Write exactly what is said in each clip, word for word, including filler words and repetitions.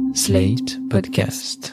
Slate Podcast.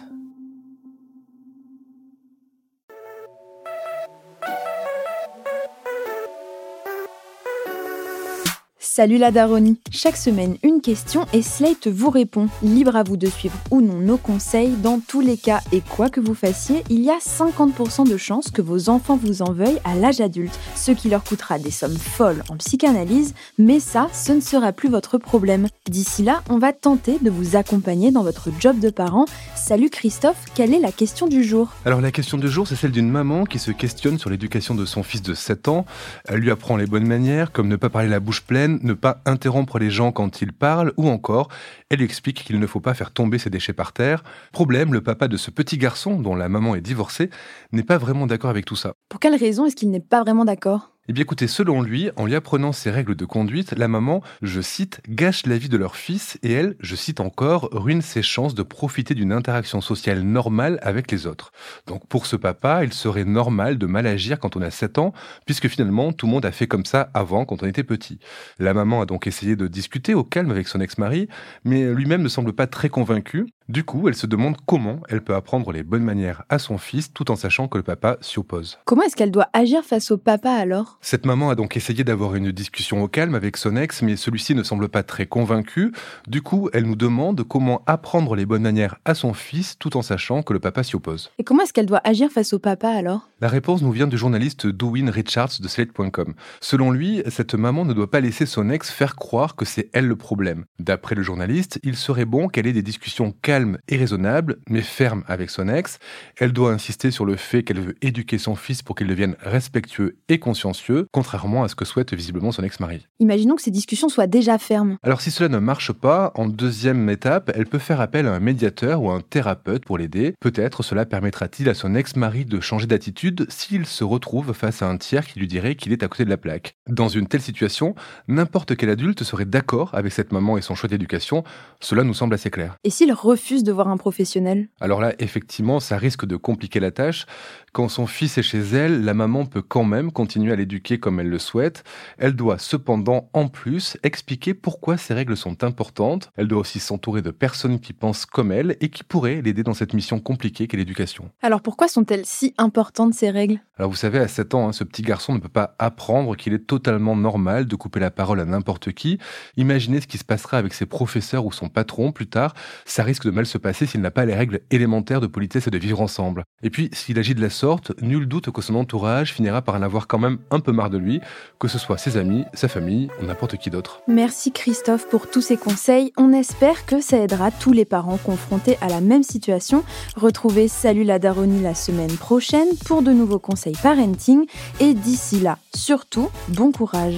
Salut la Daronie. Chaque semaine, une question et Slate vous répond. Libre à vous de suivre ou non nos conseils dans tous les cas. Et quoi que vous fassiez, il y a cinquante pour cent de chances que vos enfants vous en veuillent à l'âge adulte, ce qui leur coûtera des sommes folles en psychanalyse, mais ça, ce ne sera plus votre problème. D'ici là, on va tenter de vous accompagner dans votre job de parent. Salut Christophe, quelle est la question du jour ? Alors la question du jour, c'est celle d'une maman qui se questionne sur l'éducation de son fils de sept ans. Elle lui apprend les bonnes manières, comme ne pas parler la bouche pleine, ne pas interrompre les gens quand ils parlent, ou encore, elle lui explique qu'il ne faut pas faire tomber ses déchets par terre. Problème, le papa de ce petit garçon, dont la maman est divorcée, n'est pas vraiment d'accord avec tout ça. Pour quelle raison est-ce qu'il n'est pas vraiment d'accord ? Eh bien écoutez, selon lui, en lui apprenant ses règles de conduite, la maman, je cite, gâche la vie de leur fils et elle, je cite encore, ruine ses chances de profiter d'une interaction sociale normale avec les autres. Donc pour ce papa, il serait normal de mal agir quand on a sept ans, puisque finalement tout le monde a fait comme ça avant quand on était petit. La maman a donc essayé de discuter au calme avec son ex-mari, mais lui-même ne semble pas très convaincu. Du coup, elle se demande comment elle peut apprendre les bonnes manières à son fils tout en sachant que le papa s'y oppose. Comment est-ce qu'elle doit agir face au papa alors ? Cette maman a donc essayé d'avoir une discussion au calme avec son ex, mais celui-ci ne semble pas très convaincu. Du coup, elle nous demande comment apprendre les bonnes manières à son fils tout en sachant que le papa s'y oppose. Et comment est-ce qu'elle doit agir face au papa alors ? La réponse nous vient du journaliste Douwin Richards de Slate point com. Selon lui, cette maman ne doit pas laisser son ex faire croire que c'est elle le problème. D'après le journaliste, il serait bon qu'elle ait des discussions calmes et raisonnables, mais fermes avec son ex. Elle doit insister sur le fait qu'elle veut éduquer son fils pour qu'il devienne respectueux et consciencieux, contrairement à ce que souhaite visiblement son ex-mari. Imaginons que ces discussions soient déjà fermes. Alors si cela ne marche pas, en deuxième étape, elle peut faire appel à un médiateur ou à un thérapeute pour l'aider. Peut-être cela permettra-t-il à son ex-mari de changer d'attitude s'il se retrouve face à un tiers qui lui dirait qu'il est à côté de la plaque. Dans une telle situation, n'importe quel adulte serait d'accord avec cette maman et son choix d'éducation. Cela nous semble assez clair. Et s'il refuse de voir un professionnel ? Alors là, effectivement, ça risque de compliquer la tâche. Quand son fils est chez elle, la maman peut quand même continuer à l'éduquer comme elle le souhaite. Elle doit cependant, en plus, expliquer pourquoi ces règles sont importantes. Elle doit aussi s'entourer de personnes qui pensent comme elle et qui pourraient l'aider dans cette mission compliquée qu'est l'éducation. Alors pourquoi sont-elles si importantes ces règles ? Alors vous savez, à sept ans, hein, ce petit garçon ne peut pas apprendre qu'il est totalement normal de couper la parole à n'importe qui. Imaginez ce qui se passera avec ses professeurs ou son patron plus tard. Ça risque de mal se passer s'il n'a pas les règles élémentaires de politesse et de vivre ensemble. Et puis, s'il agit de la sorte, nul doute que son entourage finira par en avoir quand même un peu marre de lui, que ce soit ses amis, sa famille ou n'importe qui d'autre. Merci Christophe pour tous ces conseils. On espère que ça aidera tous les parents confrontés à la même situation. Retrouvez Salut la Daronie la semaine prochaine pour de nouveaux conseils parenting. Et d'ici là, surtout, bon courage.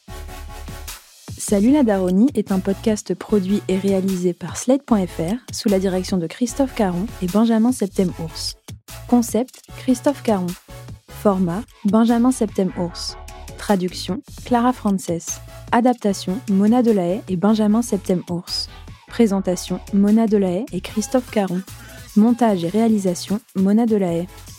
Salut la Daronie est un podcast produit et réalisé par Slate point f r sous la direction de Christophe Caron et Benjamin Septem-Ours. Concept, Christophe Caron. Format, Benjamin Septem-Ours. Traduction, Clara Frances. Adaptation, Mona Delahaye et Benjamin Septem-Ours. Présentation, Mona Delahaye et Christophe Caron. Montage et réalisation, Mona Delahaye.